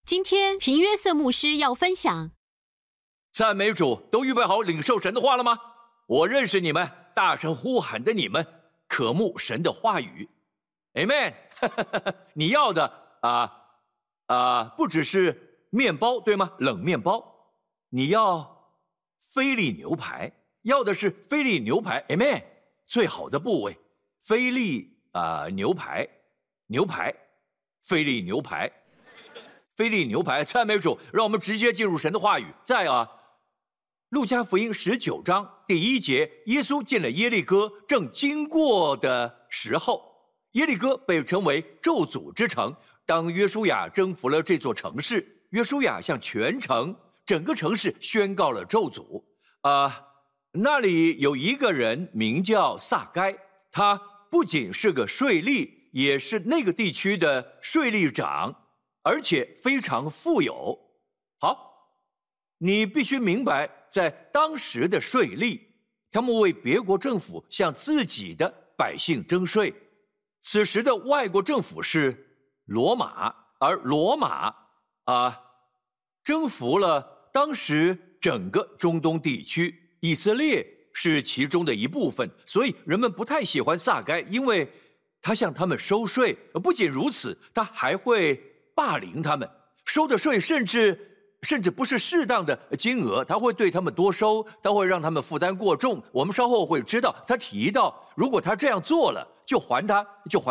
今天平约瑟牧师要分享。 赞美主，都预备好领受神的话了吗？我认识你们，大声呼喊的你们，渴慕神的话语。Amen 你要的不只是面包，对吗？冷面包，你要菲力牛排，要的是菲力牛排。Amen 最好的部位，菲力牛排，菲力牛排，菲力牛排。赞美主，让我们直接进入神的话语。在路加福音19章第1节，耶稣进了耶利哥，正经过的时候，耶利哥被称为咒诅之城。当约书亚征服了这座城市，约书亚向全城整个城市宣告了咒诅。那里有一个人名叫撒该，他不仅是个税吏，也是那个地区的税吏长，而且非常富有。好，你必须明白，在当时的税吏，他们为别国政府向自己的百姓征税。此时的外国政府是罗马，而罗马征服了当时整个中东地区，以色列是其中的一部分，所以人们不太喜欢撒该，因为他向他们收税。不仅如此，他还会霸凌他们，收的税甚至不是适当的金额，他会对他们多收，他会让他们负担过重。我们稍后会知道，他提到如果他这样做了，就还他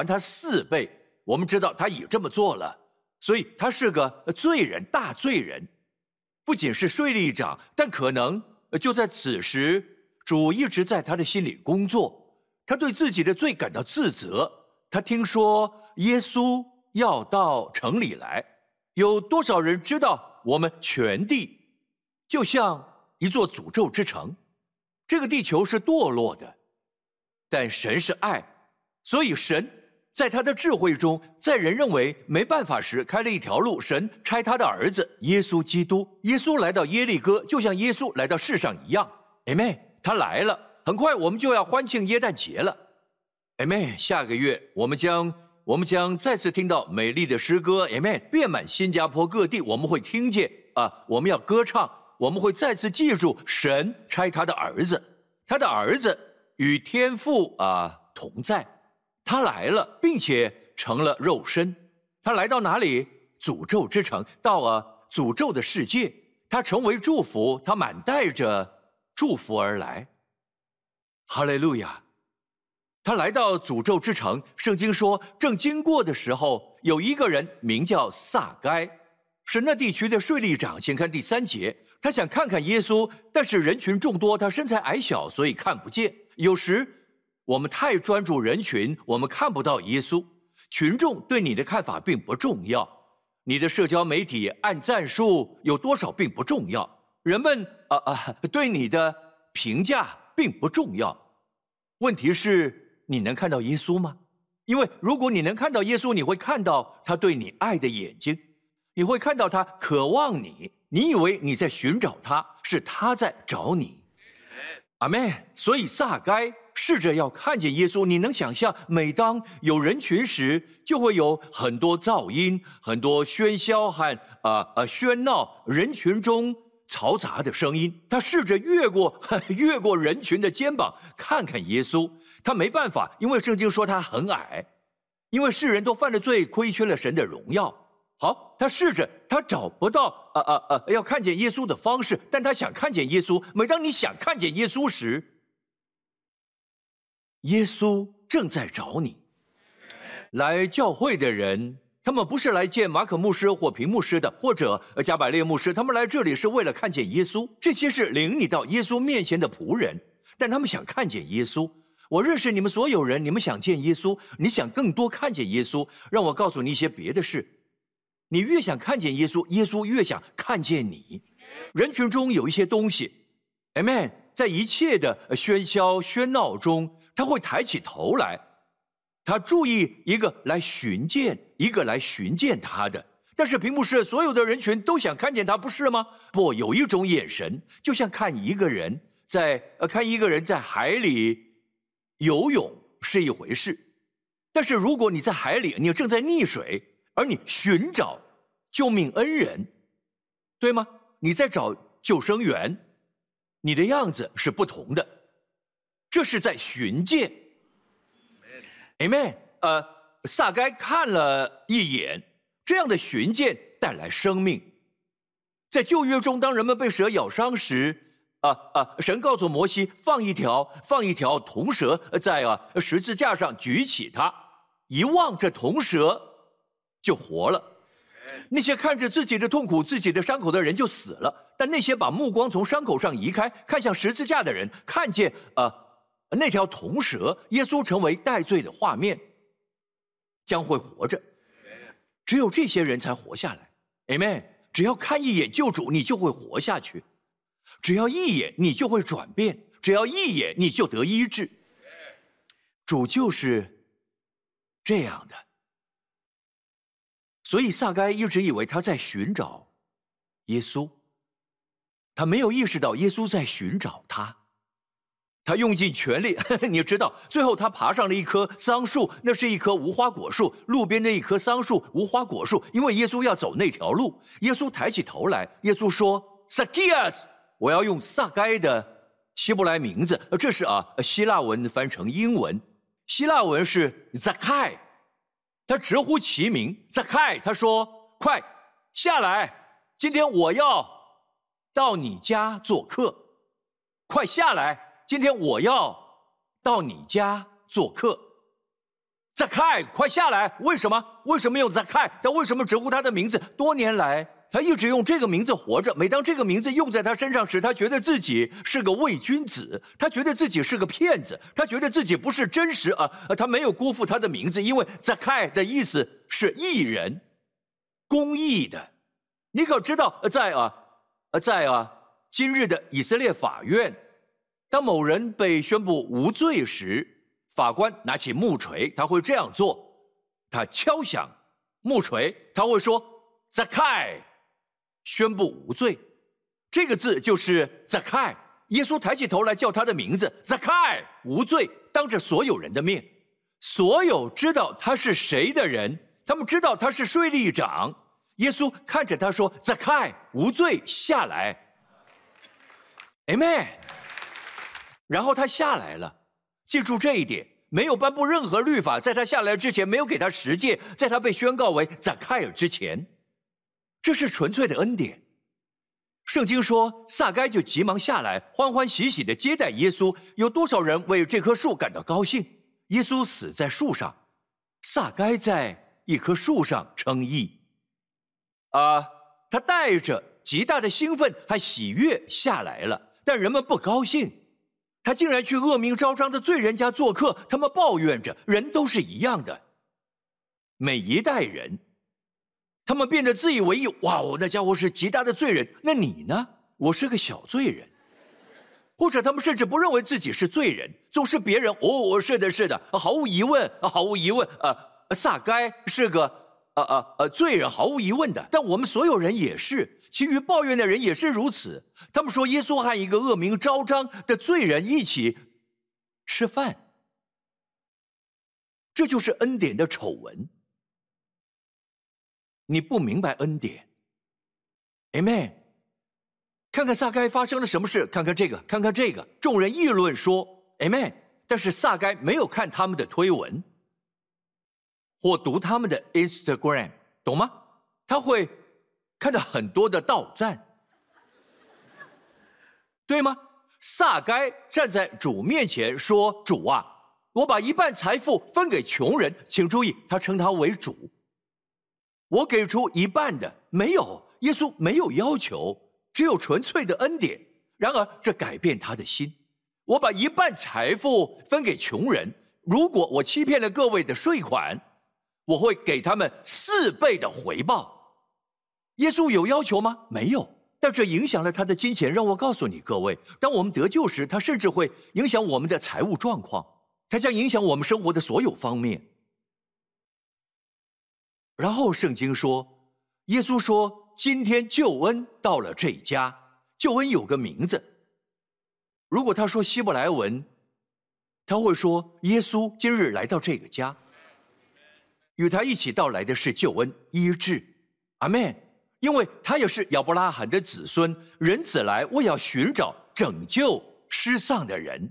4倍。我们知道他也这么做了，所以他是个罪人，大罪人。不仅是税吏长，但可能就在此时，主一直在他的心里工作。他对自己的罪感到自责。他听说耶稣要到城里来，有多少人知道我们全地就像一座诅咒之城？这个地球是堕落的，但神是爱，所以神在他的智慧中，在人认为没办法时开了一条路。神差他的儿子耶稣基督，耶稣来到耶利哥，就像耶稣来到世上一样。Amen 他来了，很快我们就要欢庆耶诞节了。Amen 下个月我们将再次听到美丽的诗歌。Amen 遍满新加坡各地，我们会听见我们要歌唱，我们会再次记住神差他的儿子，他的儿子与天父同在。他来了，并且成了肉身。他来到哪里？诅咒之城，到诅咒的世界。他成为祝福，他满带着祝福而来。哈利路亚！他来到诅咒之城，圣经说，正经过的时候，有一个人名叫撒该，是那地区的税吏长。请看第3节，他想看看耶稣，但是人群众多，他身材矮小，所以看不见。有时我们太专注人群，我们看不到耶稣。群众对你的看法并不重要，你的社交媒体按赞数有多少并不重要，人们对你的评价并不重要。问题是，你能看到耶稣吗？因为如果你能看到耶稣，你会看到他对你爱的眼睛，你会看到他渴望你，你以为你在寻找他，是他在找你。阿们。所以撒该试着要看见耶稣。你能想象，每当有人群时，就会有很多噪音，很多喧嚣和喧闹，人群中嘈杂的声音。他试着越过人群的肩膀，看看耶稣。他没办法，因为圣经说他很矮，因为世人都犯了罪，亏缺了神的荣耀。好，他试着，他找不到要看见耶稣的方式，但他想看见耶稣。每当你想看见耶稣时，耶稣正在找你。来教会的人，他们不是来见马可牧师或平牧师的，或者加百列牧师，他们来这里是为了看见耶稣。这些是领你到耶稣面前的仆人，但他们想看见耶稣。我认识你们所有人，你们想见耶稣，你想更多看见耶稣。让我告诉你一些别的事，你越想看见耶稣，耶稣越想看见你。人群中有一些东西 Amen 在一切的喧嚣喧闹中，他会抬起头来，他注意一个来寻见他的。但是屏幕是所有的人群都想看见他，不是吗？不，有一种眼神，就像看一个人在海里游泳是一回事，但是如果你在海里，你正在溺水，而你寻找救命恩人，对吗？你在找救生员，你的样子是不同的，这是在寻见。Amen。撒该看了一眼，这样的寻见带来生命。在旧约中，当人们被蛇咬伤时，神告诉摩西放一条铜蛇在十字架上，举起它，一望这铜蛇就活了。那些看着自己的痛苦、自己的伤口的人就死了，但那些把目光从伤口上移开，看向十字架的人，看见那条铜蛇，耶稣成为代罪的画面，将会活着。只有这些人才活下来。 Amen。 只要看一眼救主，你就会活下去；只要一眼，你就会转变；只要一眼，你就得医治。主就是这样的。所以撒该一直以为他在寻找耶稣，他没有意识到耶稣在寻找他。他用尽全力，你知道，最后他爬上了一棵桑树，那是一棵无花果树，路边的一棵桑树，无花果树，因为耶稣要走那条路。耶稣抬起头来，耶稣说 Zacchaeus， 我要用撒该的希伯来名字，这是希腊文翻成英文，希腊文是 Zacchaeus， 他直呼其名 Zacchaeus， 他说快下来，今天我要到你家做客，快下来，今天我要到你家做客。Zacchaeus， 快下来！为什么用 Zacchaeus？ 他为什么直呼他的名字？多年来，他一直用这个名字活着。每当这个名字用在他身上时，他觉得自己是个伪君子，他觉得自己是个骗子，他觉得自己不是真实他没有辜负他的名字，因为 Zacchaeus 的意思是义人，公义的。你可知道，在今日的以色列法院，当某人被宣布无罪时，法官拿起木锤，他会这样做，他敲响木锤，他会说 Zacchaeus， 宣布无罪。这个字就是 Zacchaeus。 耶稣抬起头来叫他的名字 Zacchaeus， 无罪，当着所有人的面。所有知道他是谁的人，他们知道他是税吏长。耶稣看着他说 Zacchaeus， 无罪，下来。 Amen。 然后他下来了。记住这一点，没有颁布任何律法，在他下来之前，没有给他十诫，在他被宣告为撒该尔之前，这是纯粹的恩典。圣经说，撒该就急忙下来，欢欢喜喜地接待耶稣。有多少人为这棵树感到高兴？耶稣死在树上，撒该在一棵树上称义。他带着极大的兴奋和喜悦下来了，但人们不高兴。他竟然去恶名昭彰的罪人家做客，他们抱怨着，人都是一样的。每一代人，他们变得自以为意，哇，那家伙是极大的罪人，那你呢？我是个小罪人。或者他们甚至不认为自己是罪人，总是别人，是的，毫无疑问，撒该是个罪人，毫无疑问的。但我们所有人也是，其余抱怨的人也是如此。他们说耶稣和一个恶名昭彰的罪人一起吃饭，这就是恩典的丑闻。你不明白恩典 ，Amen。看看撒该发生了什么事，看看这个，众人议论说 Amen， 但是撒该没有看他们的推文，或读他们的 Instagram， 懂吗？他会看到很多的道赞，对吗？撒该站在主面前说：“主啊，我把一半财富分给穷人。”请注意，他称他为主。我给出一半的，没有，耶稣没有要求，只有纯粹的恩典。然而，这改变他的心。我把一半财富分给穷人，如果我欺骗了各位的税款，我会给他们4倍的回报。耶稣有要求吗？没有。但这影响了他的金钱。让我告诉你各位，当我们得救时，它甚至会影响我们的财务状况，它将影响我们生活的所有方面。然后圣经说，耶稣说，今天救恩到了这家。救恩有个名字，如果他说希伯来文，他会说耶稣今日来到这个家。与他一起到来的是救恩、医治， 阿们。因为他也是亚伯拉罕的子孙，人子来，为要寻找拯救失丧的人。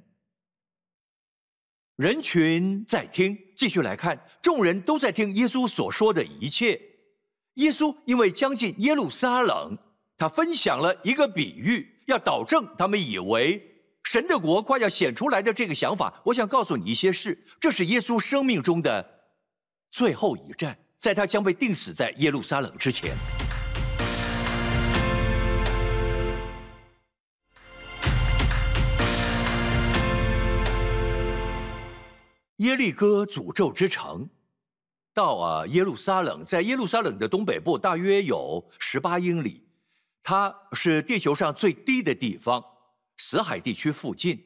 人群在听，继续来看，众人都在听耶稣所说的一切。耶稣因为将近耶路撒冷，他分享了一个比喻，要导正他们以为神的国快要显出来的这个想法。我想告诉你一些事，这是耶稣生命中的最后一战，在他将被钉死在耶路撒冷之前。耶利哥诅咒之城，到耶路撒冷，在耶路撒冷的东北部大约有18英里，它是地球上最低的地方，死海地区附近。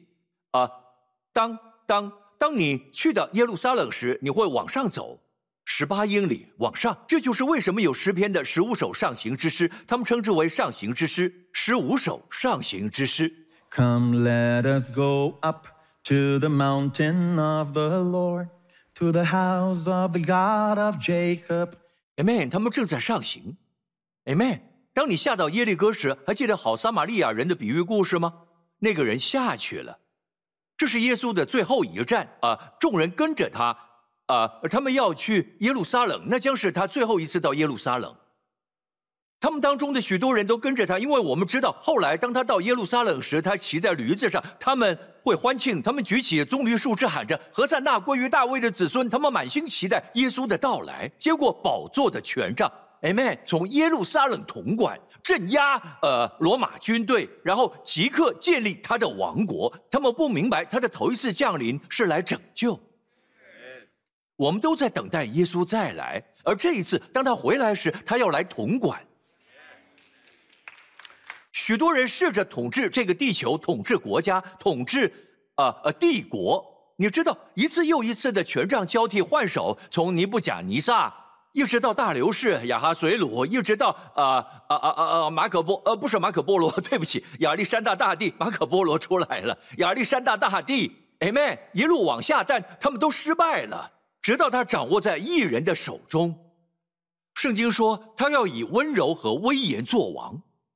当你去到耶路撒冷时，你会往上走18英里往上，这就是为什么有诗篇的15首上行之诗，他们称之为上行之诗，15首上行之诗。 Come, let us go up.To the mountain of the Lord, to the house of the God of Jacob. Amen. 他们正在上行。Amen. 当你下到耶利哥时，还记得好撒玛利亚人的比喻故事吗？那个人下去了，这是耶稣的最后一战众人跟着他他们要去耶路撒冷，那将是他最后一次到耶路撒冷。他们当中的许多人都跟着他，因为我们知道后来当他到耶路撒冷时，他骑在驴子上，他们会欢庆，他们举起棕榈树枝喊着何塞那归于大卫的子孙，他们满心期待耶稣的到来。结果宝座的权杖 Amen 从耶路撒冷统管，镇压罗马军队，然后即刻建立他的王国。他们不明白他的头一次降临是来拯救。我们都在等待耶稣再来，而这一次当他回来时，他要来统管。许多人试着统治这个地球，统治国家，统治帝国。你知道，一次又一次的权杖交替换手，从尼布甲尼撒一直到大流士、亚哈随鲁，一直到不是马可波罗，对不起，亚历山大大帝，马可波罗出来了，亚历山大大帝 ，Amen， 一路往下，但他们都失败了，直到他掌握在异人的手中。圣经说，他要以温柔和威严作王。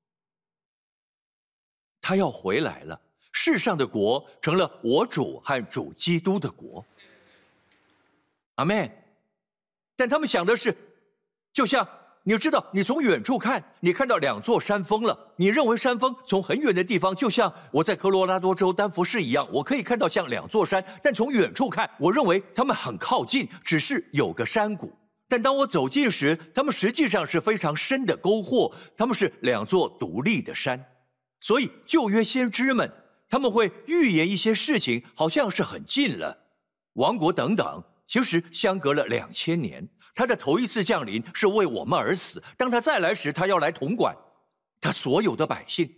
他要回来了，世上的国成了我主和主基督的国。阿们。但他们想的是，就像你知道，你从远处看，你看到2座山峰了，你认为山峰从很远的地方，就像我在科罗拉多州丹佛市一样，我可以看到像2座山，但从远处看，我认为他们很靠近，只是有个山谷。但当我走近时，他们实际上是非常深的沟壑，他们是2座独立的山。所以旧约先知们他们会预言一些事情，好像是很近了，王国等等，其实相隔了2000年。他的头一次降临是为我们而死，当他再来时，他要来统管他所有的百姓。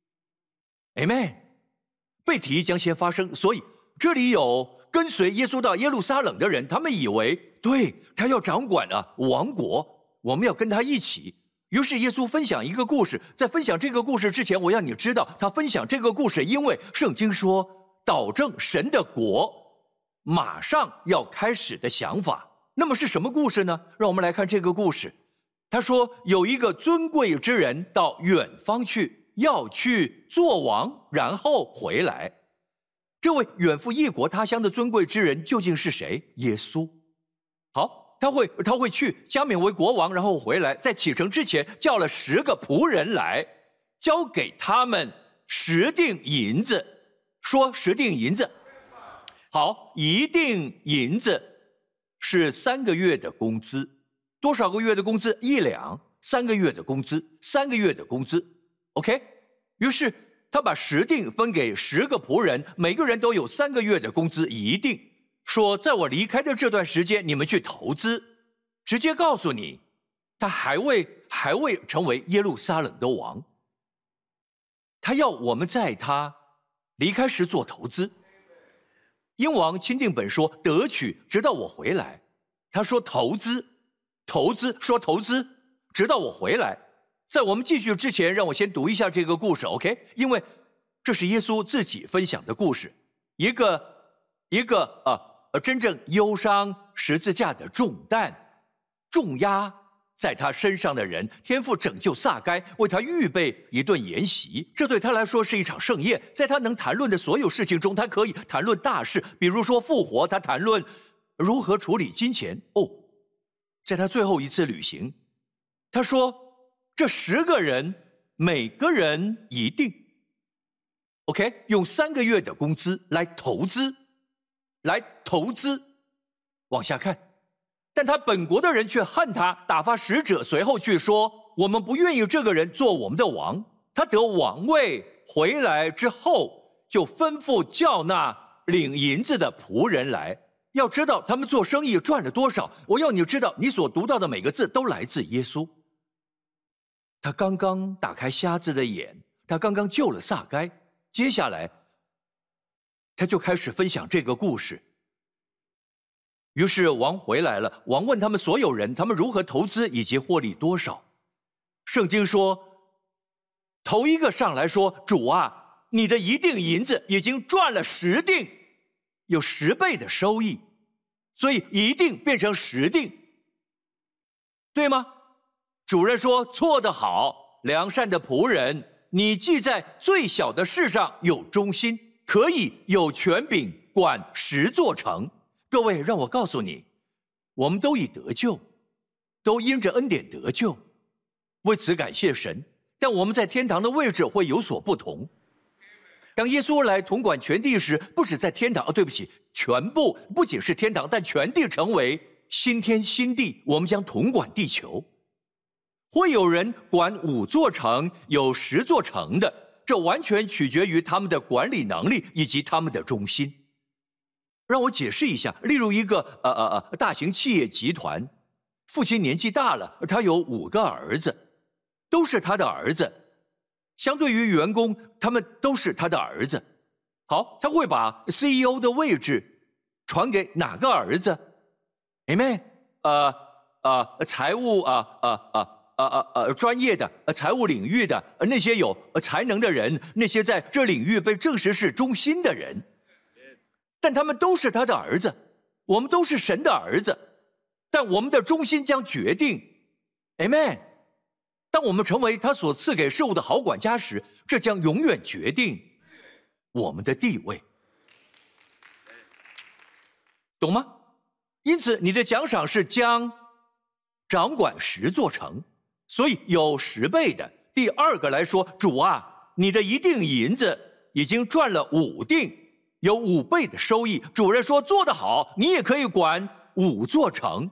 Amen。 被提将先发生，所以这里有跟随耶稣到耶路撒冷的人，他们以为对他要掌管王国，我们要跟他一起。于是耶稣分享一个故事，在分享这个故事之前，我要你知道他分享这个故事，因为圣经说导正神的国马上要开始的想法。那么是什么故事呢？让我们来看这个故事。他说有一个尊贵之人到远方去，要去做王，然后回来。这位远赴异国他乡的尊贵之人究竟是谁？耶稣。好，他会去加冕为国王，然后回来，在启程之前叫了10个仆人来，交给他们10锭银子，说10锭银子。好，1锭银子是3个月的工资。多少个月的工资？1两。3个月的工资，3个月的工资。OK， 于是他把10锭分给10个仆人，每个人都有3个月的工资1锭，说在我离开的这段时间，你们去投资。直接告诉你，他还未成为耶路撒冷的王，他要我们在他离开时做投资。英王钦定本说得取，直到我回来。他说投资，说投资，直到我回来。在我们继续之前，让我先读一下这个故事 ，OK？ 因为这是耶稣自己分享的故事，一个真正忧伤十字架的重担，重压在他身上的人，天父拯救撒该，为他预备一顿筵席，这对他来说是一场盛宴。在他能谈论的所有事情中，他可以谈论大事，比如说复活，他谈论如何处理金钱。在他最后一次旅行，他说这10个人每个人一定 OK 用3个月的工资来投资。往下看，但他本国的人却恨他，打发使者随后去说，我们不愿意这个人做我们的王。他得王位回来之后，就吩咐叫那领银子的仆人来，要知道他们做生意赚了多少。我要你知道，你所读到的每个字都来自耶稣。他刚刚打开瞎子的眼，他刚刚救了撒该，接下来他就开始分享这个故事。于是王回来了，王问他们所有人，他们如何投资以及获利多少。圣经说，头一个上来说，主啊，你的一锭银子已经赚了10锭，有10倍的收益，所以一锭变成10锭，对吗？主人说，错得好，良善的仆人，你既在最小的事上有忠心，可以有权柄管10座城。各位，让我告诉你，我们都已得救，都因着恩典得救，为此感谢神。但我们在天堂的位置会有所不同。当耶稣来统管全地时，不止在天堂，全部，不仅是天堂，但全地成为新天新地，我们将统管地球。会有人管5座城，有10座城的，这完全取决于他们的管理能力以及他们的忠心。让我解释一下，例如一个大型企业集团，父亲年纪大了，他有5个儿子，都是他的儿子。相对于员工，他们都是他的儿子。好，他会把 CEO 的位置传给哪个儿子 ？Amen。财务专业的财务领域的那些有才能的人，那些在这领域被证实是忠心的人。但他们都是他的儿子，我们都是神的儿子，但我们的忠心将决定 Amen。 当我们成为他所赐给事物的好管家时，这将永远决定我们的地位，懂吗？因此你的奖赏是将掌管10座城，所以有10倍的。第2个来说，主啊，你的一锭银子已经赚了5锭，有5倍的收益。主人说，做得好，你也可以管5座城。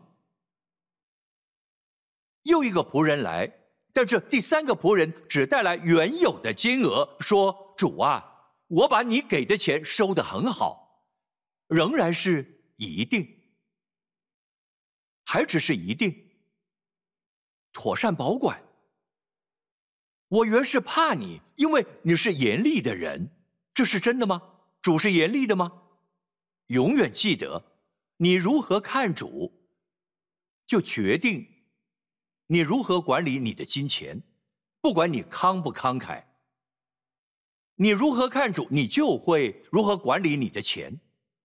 又一个仆人来，但这第3个仆人只带来原有的金额，说，主啊，我把你给的钱收得很好，仍然是一锭，还只是一锭，妥善保管。我原是怕你，因为你是严厉的人。这是真的吗？主是严厉的吗？永远记得，你如何看主，就决定你如何管理你的金钱，不管你慷不慷慨。你如何看主，你就会如何管理你的钱，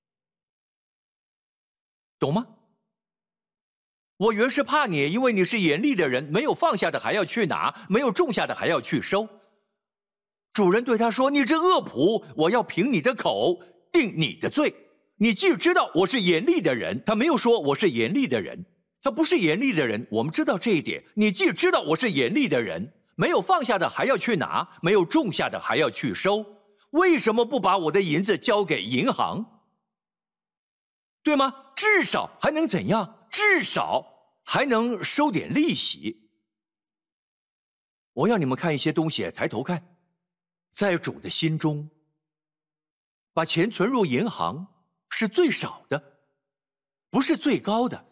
懂吗？我原是怕你，因为你是严厉的人，没有放下的还要去拿，没有种下的还要去收。主人对他说，你这恶仆，我要凭你的口定你的罪。你既知道我是严厉的人，他没有说我是严厉的人，他不是严厉的人，我们知道这一点。你既知道我是严厉的人，没有放下的还要去拿，没有种下的还要去收，为什么不把我的银子交给银行？对吗？至少还能怎样？至少还能收点利息。我要你们看一些东西，抬头看。在主的心中，把钱存入银行是最少的，不是最高的，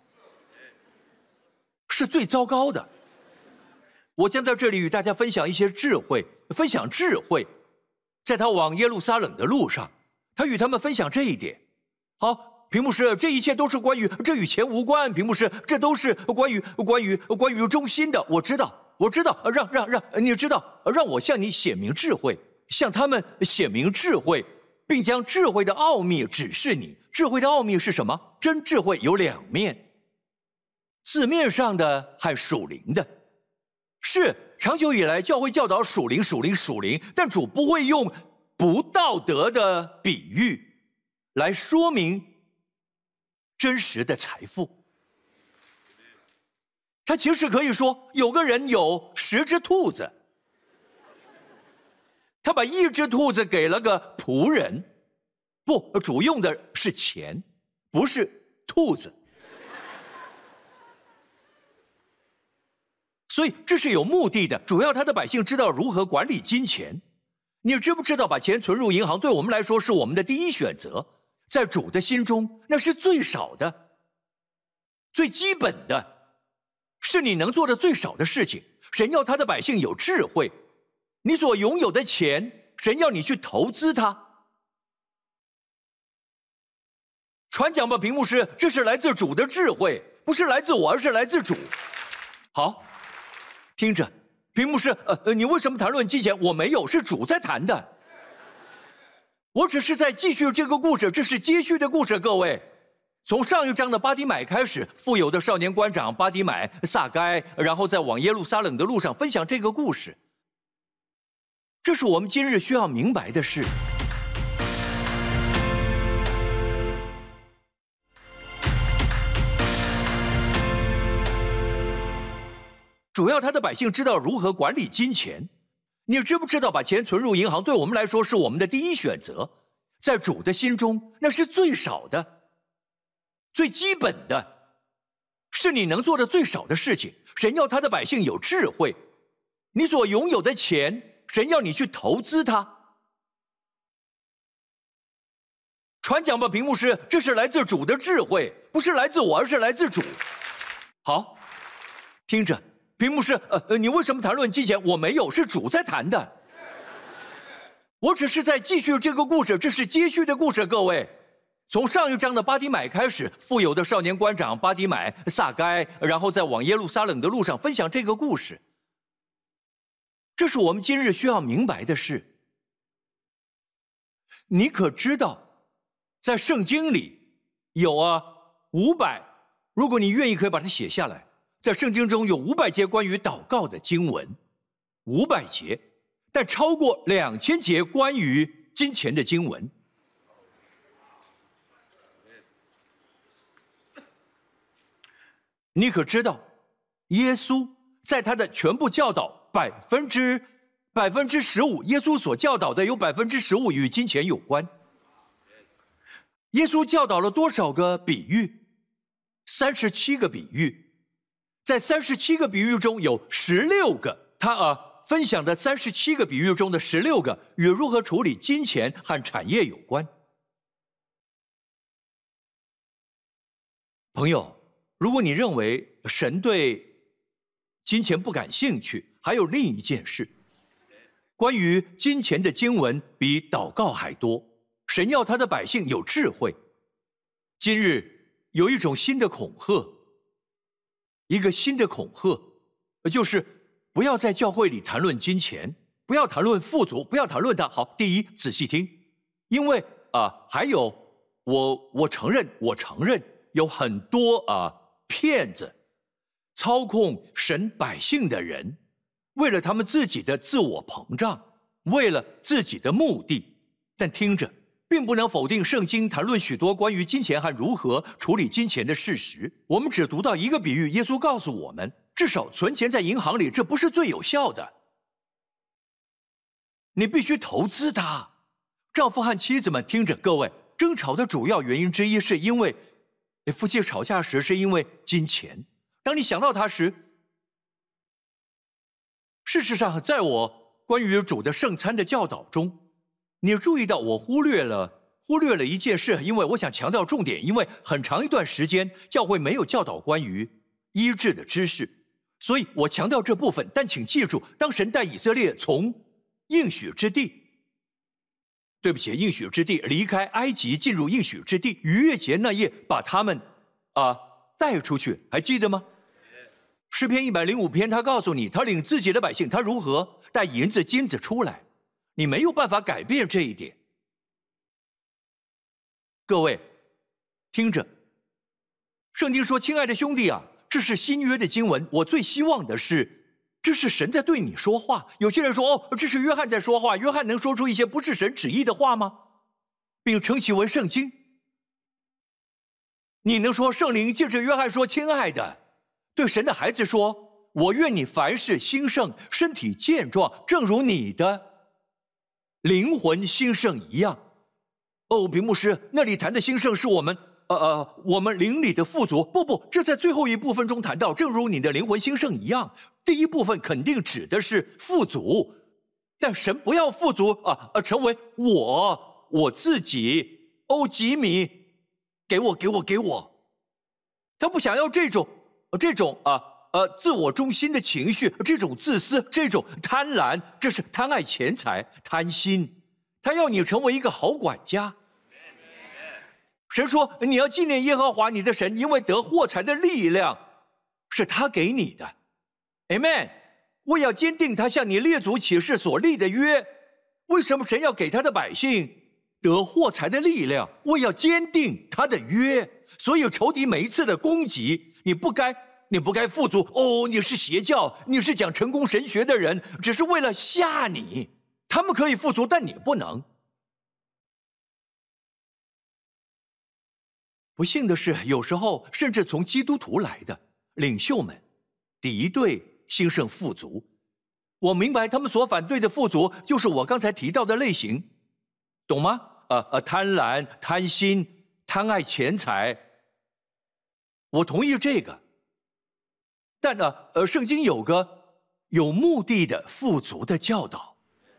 是最糟糕的。我将在这里与大家分享一些智慧，分享智慧。在他往耶路撒冷的路上，他与他们分享这一点。好，屏幕师，这一切都是关于，这与钱无关。屏幕师，这都是关于忠心的。我知道，让你知道，让我向你显明智慧，向他们显明智慧，并将智慧的奥秘指示你。智慧的奥秘是什么？真智慧有2面。 字面上的和属灵的。是长久以来教会教导属灵，但主不会用不道德的比喻来说明真实的财富。他其实可以说，有个人有10只兔子，他把1只兔子给了个仆人，不，主用的是钱，不是兔子。所以这是有目的的，主要他的百姓知道如何管理金钱。你知不知道，把钱存入银行对我们来说是我们的第一选择，在主的心中那是最少的、最基本的，是你能做的最少的事情。神要他的百姓有智慧，你所拥有的钱，神要你去投资它。传讲吧，屏幕师，这是来自主的智慧，不是来自我，而是来自主。好，听着，屏幕师，你为什么谈论金钱？我没有，是主在谈的。我只是在继续这个故事，这是接续的故事，各位。从上一章的巴底买开始，富有的少年官长巴底买、撒该，然后在往耶路撒冷的路上分享这个故事。这是我们今日需要明白的事。主要他的百姓知道如何管理金钱。你知不知道，把钱存入银行对我们来说是我们的第一选择，在主的心中那是最少的、最基本的，是你能做的最少的事情。神要他的百姓有智慧，你所拥有的钱，神要你去投资它。传讲吧，屏幕师，这是来自主的智慧，不是来自我，而是来自主。好，听着，屏幕师，你为什么谈论金钱？我没有，是主在谈的。我只是在继续这个故事，这是接续的故事，各位。从上一章的巴底买开始，富有的少年官长巴底买、撒该，然后在往耶路撒冷的路上分享这个故事。这是我们今日需要明白的事。你可知道，在圣经里有500，如果你愿意可以把它写下来，在圣经中有500节关于祷告的经文，500节，但超过2000节关于金钱的经文。你可知道，耶稣在他的全部教导15%，耶稣所教导的有15%与金钱有关。耶稣教导了多少个比喻？37个比喻，在37个比喻中有16个，他分享的37个比喻中的16个与如何处理金钱和产业有关。朋友，如果你认为神对金钱不感兴趣，还有另一件事，关于金钱的经文比祷告还多。神要他的百姓有智慧。今日有一种新的恐吓，一个新的恐吓，就是不要在教会里谈论金钱，不要谈论富足，不要谈论它。好，第一，仔细听，因为还有我承认有很多骗子操控神百姓的人，为了他们自己的自我膨胀，为了自己的目的。但听着，并不能否定圣经谈论许多关于金钱和如何处理金钱的事实。我们只读到一个比喻，耶稣告诉我们，至少存钱在银行里，这不是最有效的，你必须投资它。丈夫和妻子们听着，各位，争吵的主要原因之一是因为夫妻吵架时是因为金钱。当你想到它时，事实上，在我关于主的圣餐的教导中，你注意到我忽略了一件事，因为我想强调重点，因为很长一段时间教会没有教导关于医治的知识，所以我强调这部分。但请记住，当神带以色列从应许之地离开埃及进入应许之地，逾越节那夜把他们带出去，还记得吗？诗篇105篇，他告诉你，他领自己的百姓，他如何带银子金子出来。你没有办法改变这一点。各位，听着，圣经说，亲爱的兄弟啊， 这是新约的经文。我最希望的是，这是神在对你说话。有些人说，哦，这是约翰在说话。约翰能说出一些不是神旨意的话吗？并称其为圣经。你能说圣灵借着约翰说，亲爱的，对神的孩子说，我愿你凡事兴盛，身体健壮，正如你的灵魂兴盛一样。哦，比牧师，那里谈的兴盛是我们灵里的富足。不，这在最后一部分中谈到，正如你的灵魂兴盛一样。第一部分肯定指的是富足，但神不要富足成为我自己。哦，吉米，给我，他不想要这种自我中心的情绪，这种自私，这种贪婪，这是贪爱钱财、贪心。他要你成为一个好管家。神说，你要纪念耶和华你的神，因为得获财的力量是他给你的。 Amen。 我要坚定他向你列祖起誓所立的约。为什么神要给他的百姓得获财的力量？我要坚定他的约。所以仇敌每一次的攻击，你不该富足。哦，你是邪教，你是讲成功神学的人，只是为了吓你。他们可以富足，但你不能。不幸的是，有时候甚至从基督徒来的领袖们敌对兴盛富足。我明白他们所反对的富足，就是我刚才提到的类型，懂吗？贪婪、贪心、贪爱钱财。我同意这个，但圣经有个有目的的富足的教导。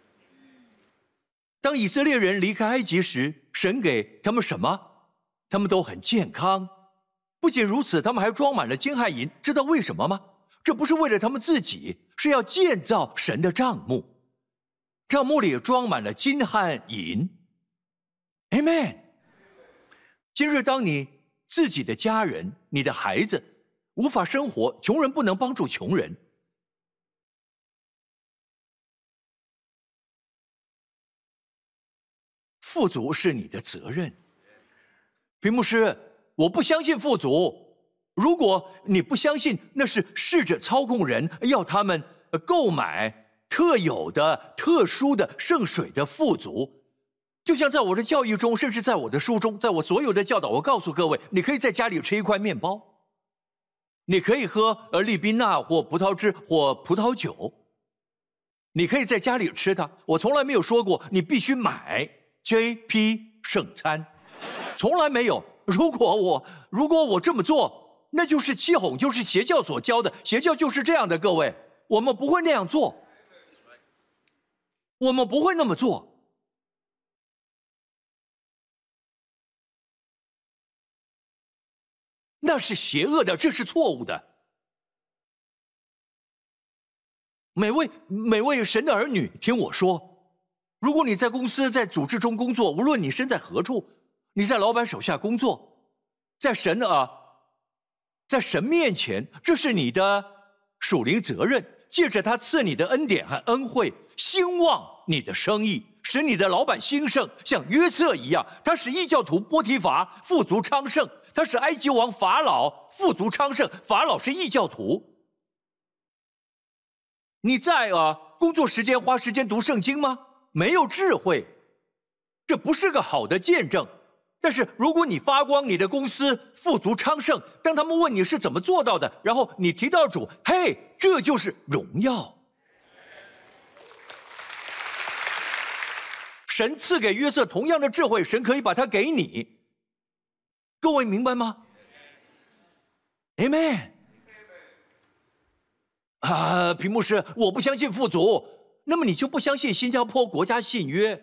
当以色列人离开埃及时，神给他们什么？他们都很健康。不仅如此，他们还装满了金和银。知道为什么吗？这不是为了他们自己，是要建造神的帐幕。帐幕里装满了金和银。 Amen。 今日当你自己的家人、你的孩子无法生活，穷人不能帮助穷人，富足是你的责任。平牧师，我不相信富足。如果你不相信，那是试着操控人，要他们购买特有的、特殊的圣水的富足。就像在我的教育中，甚至在我的书中，在我所有的教导，我告诉各位，你可以在家里吃一块面包，你可以喝利宾纳或葡萄汁或葡萄酒，你可以在家里吃它。我从来没有说过你必须买 JP 圣餐，从来没有。如果我这么做，那就是欺哄，就是邪教所教的。邪教就是这样的，各位，我们不会那样做，我们不会那么做。那是邪恶的，这是错误的。每位神的儿女，听我说，如果你在公司、在组织中工作，无论你身在何处，你在老板手下工作，在神面前，这是你的属灵责任。借着他赐你的恩典和恩惠，兴旺你的生意，使你的老板兴盛，像约瑟一样。他使异教徒波提乏富足昌盛，他使埃及王法老富足昌盛。法老是异教徒。你在工作时间花时间读圣经吗？没有智慧，这不是个好的见证。但是如果你发光，你的公司富足昌盛，当他们问你是怎么做到的，然后你提到主，嘿，这就是荣耀。神赐给约瑟同样的智慧，神可以把它给你。各位明白吗？ Amen。 平牧师，我不相信富足，那么你就不相信新加坡国家信约。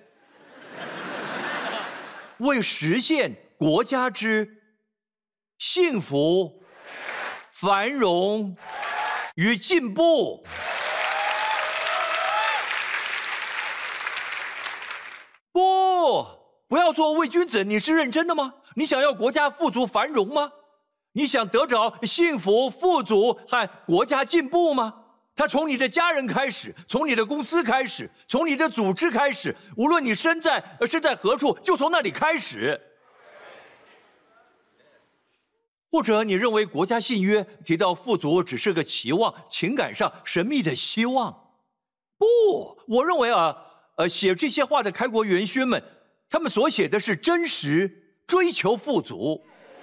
为实现国家之幸福、繁荣与进步，不要做伪君子。你是认真的吗？你想要国家富足繁荣吗？你想得着幸福、富足和国家进步吗？它从你的家人开始，从你的公司开始，从你的组织开始，无论你身在何处，就从那里开始。 或者你认为国家信约提到富足只是个期望，情感上神秘的希望？不，我认为写这些话的开国元勋们，他们所写的是真实，追求富足。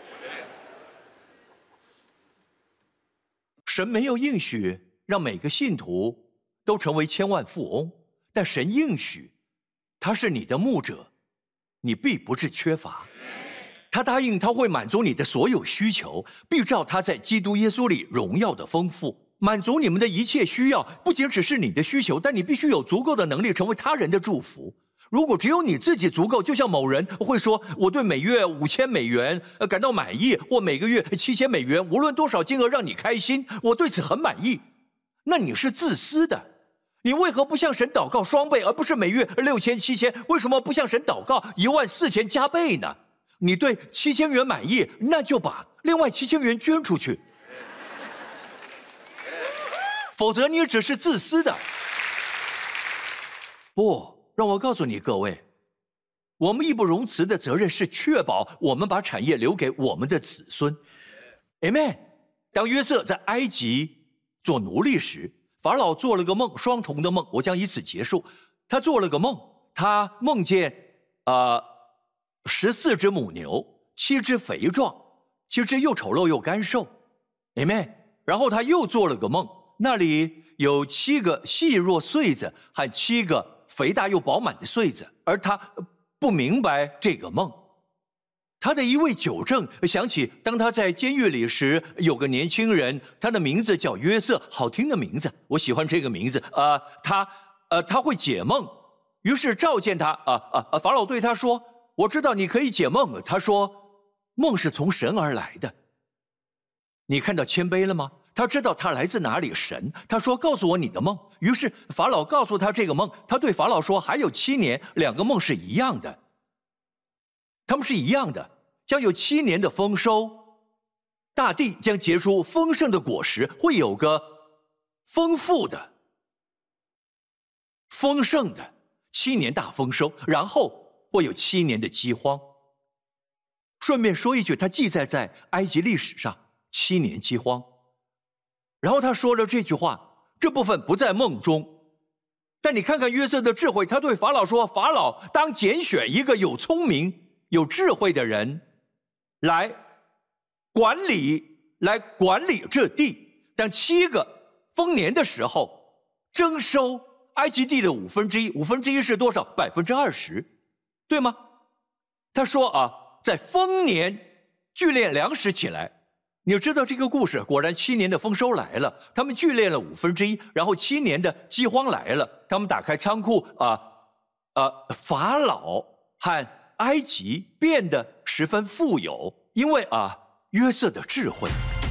神没有应许让每个信徒都成为千万富翁，但神应许他是你的牧者，你必不致缺乏。他答应他会满足你的所有需求，必照他在基督耶稣里荣耀的丰富，满足你们的一切需要。不仅只是你的需求，但你必须有足够的能力成为他人的祝福。如果只有你自己足够，就像某人会说，我对每月5000美元感到满意，或每个月7000美元，无论多少金额让你开心，我对此很满意。那你是自私的。你为何不向神祷告双倍，而不是每月6000、7000？为什么不向神祷告14000加倍呢？你对7000元满意，那就把另外7000元捐出去，否则你只是自私的。不，让我告诉你各位，我们义不容辞的责任是确保我们把产业留给我们的子孙。Amen。当约瑟在埃及做奴隶时，法老做了个梦，双重的梦，我将以此结束。他做了个梦，他梦见14只母牛，7只肥壮，7只又丑陋又干瘦。Amen。然后他又做了个梦，那里有7个细弱穗子和7个肥大又饱满的穗子，而他不明白这个梦。他的一位酒政想起，当他在监狱里时，有个年轻人，他的名字叫约瑟，好听的名字，我喜欢这个名字。他会解梦，于是召见他。法老对他说：“我知道你可以解梦。”他说：“梦是从神而来的。”你看到谦卑了吗？他知道他来自哪里，神。他说：“告诉我你的梦。”于是法老告诉他这个梦。他对法老说：“还有7年，2个梦是一样的，他们是一样的，将有7年的丰收，大地将结出丰盛的果实，会有个丰富的、丰盛的7年大丰收，然后会有7年的饥荒。”顺便说一句，他记载在埃及历史上7年饥荒。然后他说了这句话，这部分不在梦中，但你看看约瑟的智慧，他对法老说：“法老当拣选一个有聪明、有智慧的人来管理这地。当7个丰年的时候，征收埃及地的1/5， 1/5是多少？20%，对吗？”他说在丰年聚敛粮食起来。你知道这个故事，果然7年的丰收来了，他们聚敛了1/5，然后7年的饥荒来了，他们打开仓库，法老和埃及变得十分富有，因为约瑟的智慧。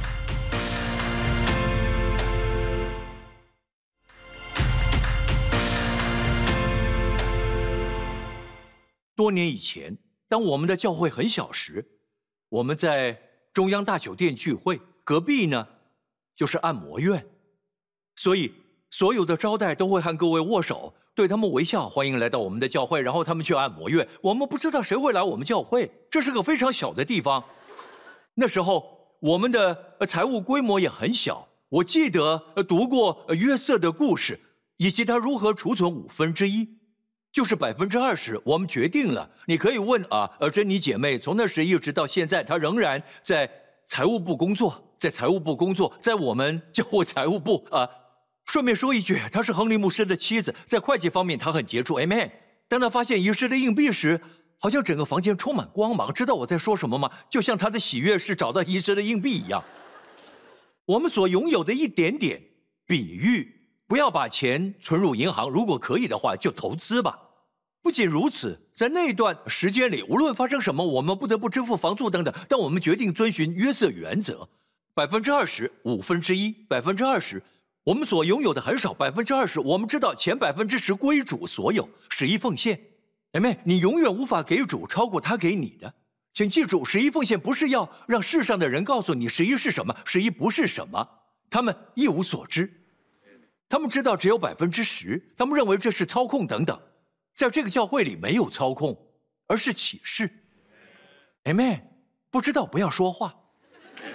多年以前，当我们的教会很小时，我们在中央大酒店聚会，隔壁呢就是按摩院，所以所有的招待都会和各位握手，对他们微笑，欢迎来到我们的教会。然后他们去按摩院，我们不知道谁会来我们教会，这是个非常小的地方。那时候我们的财务规模也很小，我记得读过约瑟的故事，以及他如何储存1/5，就是20%。我们决定了，你可以问珍妮姐妹，从那时一直到现在，她仍然在财务部工作，在我们教会财务部。顺便说一句，她是亨利牧师的妻子，在会计方面她很杰出。Amen。当她发现遗失的硬币时，好像整个房间充满光芒。知道我在说什么吗？就像她的喜悦是找到遗失的硬币一样。我们所拥有的一点点比喻，不要把钱存入银行，如果可以的话就投资吧。不仅如此，在那段时间里，无论发生什么，我们不得不支付房租等等，但我们决定遵循约瑟原则，20%、1/5， 20%，我们所拥有的很少，20%，我们知道前10%归主所有，11奉献。Amen。你永远无法给主超过他给你的。请记住，11奉献不是要让世上的人告诉你11是什么，11不是什么，他们一无所知。他们知道只有10%，他们认为这是操控等等。在这个教会里没有操控，而是启示。Amen。不知道不要说话。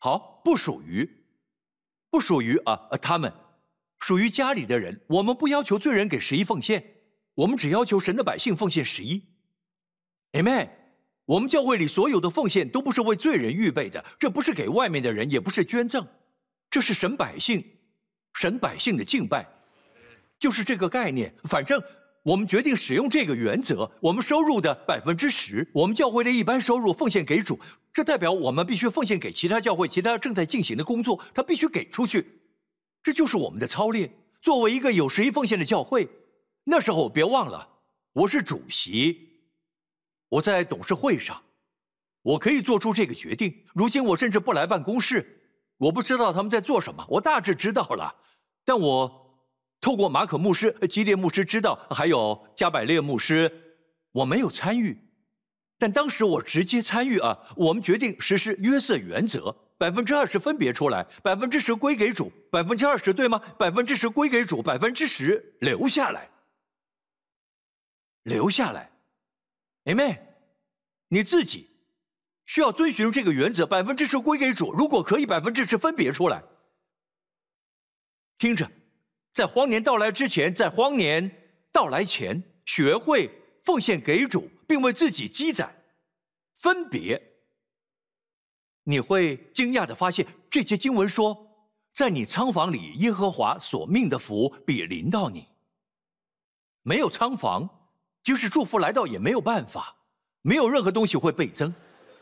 好，不属于他们，属于家里的人。我们不要求罪人给11奉献，我们只要求神的百姓奉献11。Amen。我们教会里所有的奉献都不是为罪人预备的，这不是给外面的人，也不是捐赠，这是神百姓的敬拜，就是这个概念。反正我们决定使用这个原则，我们收入的10%，我们教会的一般收入奉献给主，这代表我们必须奉献给其他教会，其他正在进行的工作，他必须给出去，这就是我们的操练。作为一个有11奉献的教会，那时候别忘了，我是主席。我在董事会上，我可以做出这个决定。如今我甚至不来办公室，我不知道他们在做什么，我大致知道了，但我透过马可牧师、基列牧师知道，还有加百列牧师，我没有参与。但当时我直接参与我们决定实施约瑟原则，20%分别出来，10%归给主，20%对吗？10%归给主，10%留下来。Amen。你自己需要遵循这个原则，10%归给主，如果可以10%分别出来。听着，在荒年到来之前，在荒年到来前，学会奉献给主，并为自己积攒分别。你会惊讶地发现，这节经文说，在你仓房里，耶和华所命的福必临到你。没有仓房，即使祝福来到也没有办法，没有任何东西会倍增。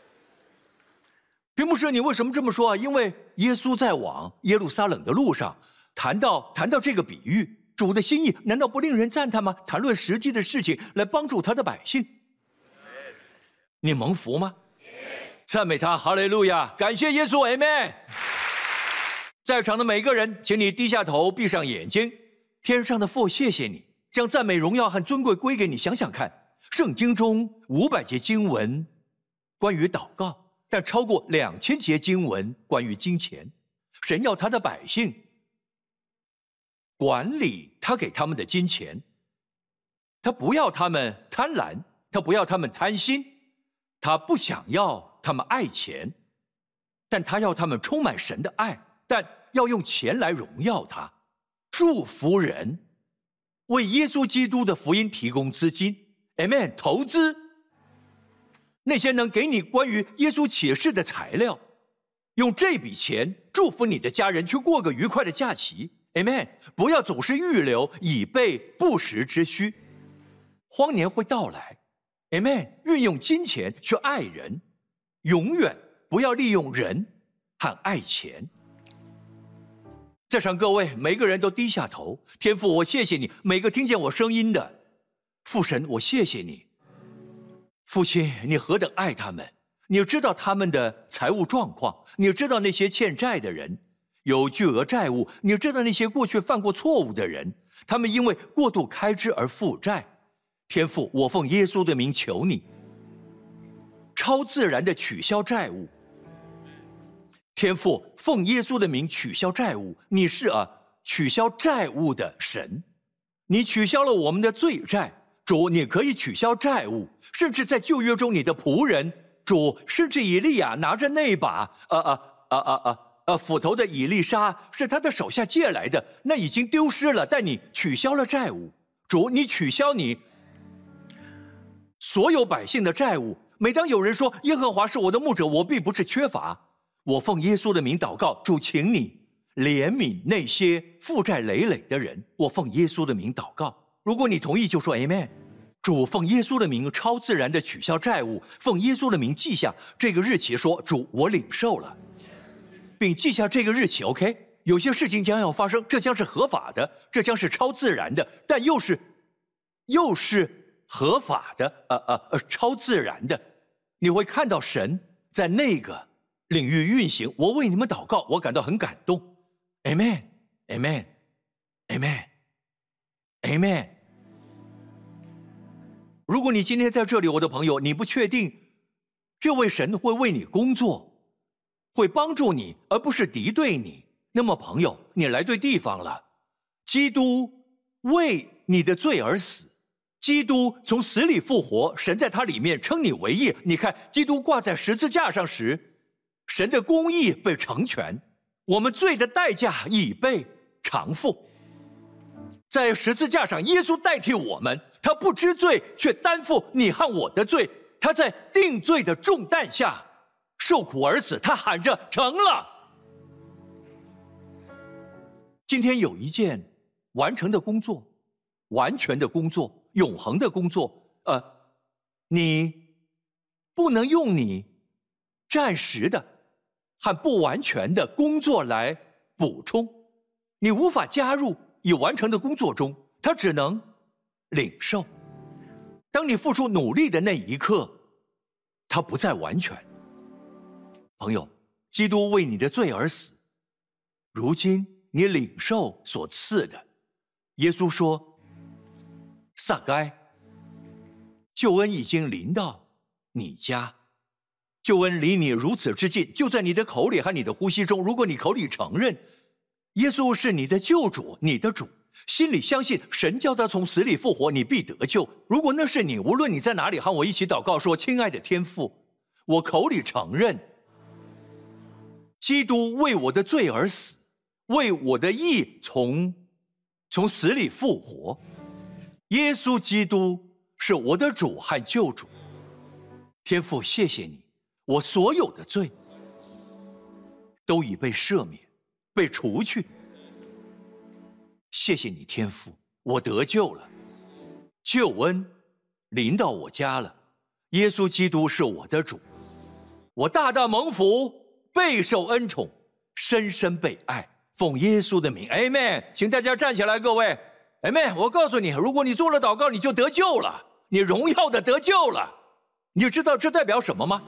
屏幕师，你为什么这么说因为耶稣在往耶路撒冷的路上谈到这个比喻，主的心意难道不令人赞叹吗？谈论实际的事情来帮助他的百姓。你蒙福吗？赞美他，哈利路亚，感谢耶稣 Amen。 在场的每个人，请你低下头，闭上眼睛。天上的父，谢谢你将赞美、荣耀和尊贵归给你。想想看，圣经中500节经文关于祷告，但超过2000节经文关于金钱。神要他的百姓管理他给他们的金钱，他不要他们贪婪，他不要他们贪心，他不想要他们爱钱，但他要他们充满神的爱，但要用钱来荣耀他，祝福人，为耶稣基督的福音提供资金 Amen。 投资那些能给你关于耶稣启示的材料，用这笔钱祝福你的家人去过个愉快的假期 Amen。 不要总是预留以备不时之需，荒年会到来 Amen。 运用金钱去爱人，永远不要利用人和爱钱。在场各位每个人都低下头。天父，我谢谢你，每个听见我声音的父神，我谢谢你。父亲，你何等爱他们，你知道他们的财务状况，你知道那些欠债的人有巨额债务，你知道那些过去犯过错误的人，他们因为过度开支而负债。天父，我奉耶稣的名求你超自然的取消债务。天父，奉耶稣的名取消债务。你是取消债务的神，你取消了我们的罪债。主，你可以取消债务，甚至在旧约中你的仆人主，甚至以利亚拿着那把斧头的以利沙是他的手下借来的，那已经丢失了，但你取消了债务。主，你取消你所有百姓的债务。每当有人说耶和华是我的牧者，我并不是缺乏，我奉耶稣的名祷告，主，请你怜悯那些负债累累的人。我奉耶稣的名祷告。如果你同意就说 Amen。 主，奉耶稣的名超自然的取消债务，奉耶稣的名记下这个日期，说主，我领受了，并记下这个日期 OK。 有些事情将要发生，这将是合法的，这将是超自然的，但又是合法的超自然的。你会看到神在那个领域运行。我为你们祷告，我感到很感动。 Amen Amen Amen Amen。 如果你今天在这里，我的朋友，你不确定这位神会为你工作，会帮助你，而不是敌对你，那么朋友，你来对地方了。基督为你的罪而死，基督从死里复活，神在他里面称你为义。你看，基督挂在十字架上时， 神的公义被成全，我们罪的代价已被偿付。在十字架上，耶稣代替我们，他不知罪，却担负你和我的罪。他在定罪的重担下受苦而死，他喊着成了。今天有一件完成的工作，完全的工作，永恒的工作，你不能用你暂时的和不完全的工作来补充，你无法加入已完成的工作中，它只能领受。当你付出努力的那一刻，它不再完全。朋友，基督为你的罪而死，如今你领受所赐的。耶稣说，撒该，救恩已经临到你家，救恩离你如此之近，就在你的口里和你的呼吸中。如果你口里承认耶稣是你的救主，你的主，心里相信神叫他从死里复活，你必得救。如果那是你，无论你在哪里，和我一起祷告说，亲爱的天父，我口里承认基督为我的罪而死，为我的义从死里复活。耶稣基督是我的主和救主。天父，谢谢你，我所有的罪都已被赦免，被除去。谢谢你，天父，我得救了，救恩临到我家了。耶稣基督是我的主，我大大蒙福，备受恩宠，深深被爱。奉耶稣的名 Amen。 请大家站起来，各位 Amen。 我告诉你，如果你做了祷告，你就得救了，你荣耀的得救了。你知道这代表什么吗？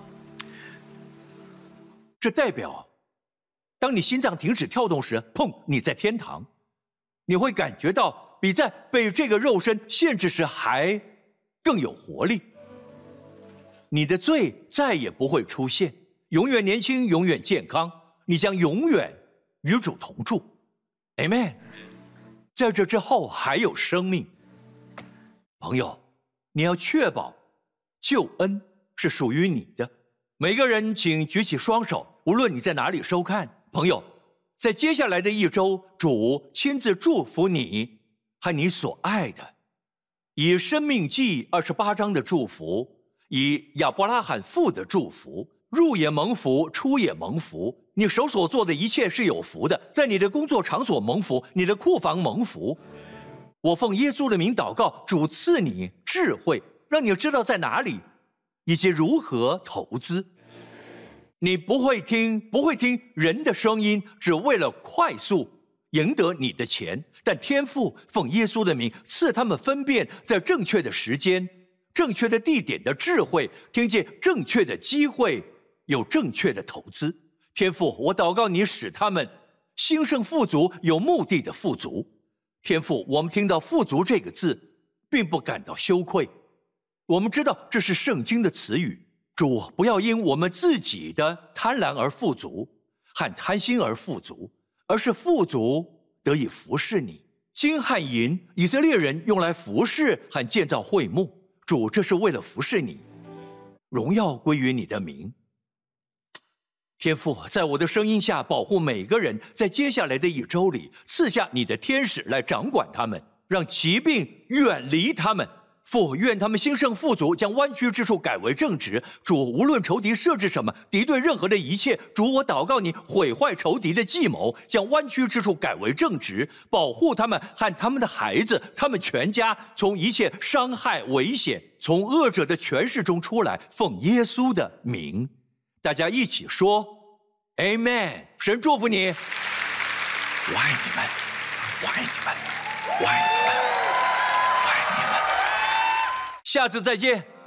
这代表当你心脏停止跳动时，砰，你在天堂。你会感觉到比在被这个肉身限制时还更有活力。你的罪再也不会出现，永远年轻，永远健康，你将永远与主同住。 Amen。 在这之后还有生命。朋友，你要确保救恩是属于你的。每个人请举起双手，无论你在哪里收看。朋友，在接下来的一周，主亲自祝福你和你所爱的，以申命记28章的祝福，以亚伯拉罕父的祝福，入也蒙福，出也蒙福。你手所做的一切是有福的，在你的工作场所蒙福，你的库房蒙福。我奉耶稣的名祷告，主赐你智慧，让你知道在哪里以及如何投资。你不会听人的声音，只为了快速赢得你的钱，但天父奉耶稣的名赐他们分辨在正确的时间、正确的地点的智慧，听见正确的机会，有正确的投资。天父，我祷告你使他们兴盛富足，有目的的富足。天父，我们听到富足这个字并不感到羞愧，我们知道这是圣经的词语。主，不要因我们自己的贪婪而富足，和贪心而富足，而是富足得以服侍你。金和银，以色列人用来服侍和建造会幕，主，这是为了服侍你，荣耀归于你的名。天父，在我的声音下保护每个人，在接下来的一周里赐下你的天使来掌管他们，让疾病远离他们。父，愿他们兴盛富足，将弯曲之处改为正直。主，无论仇敌设置什么，敌对任何的一切，主，我祷告你毁坏仇敌的计谋，将弯曲之处改为正直，保护他们和他们的孩子，他们全家从一切伤害危险，从恶者的权势中出来。奉耶稣的名，大家一起说 Amen。 神祝福你，我爱你们，我爱你们，我爱你们，我爱你们。下次再见。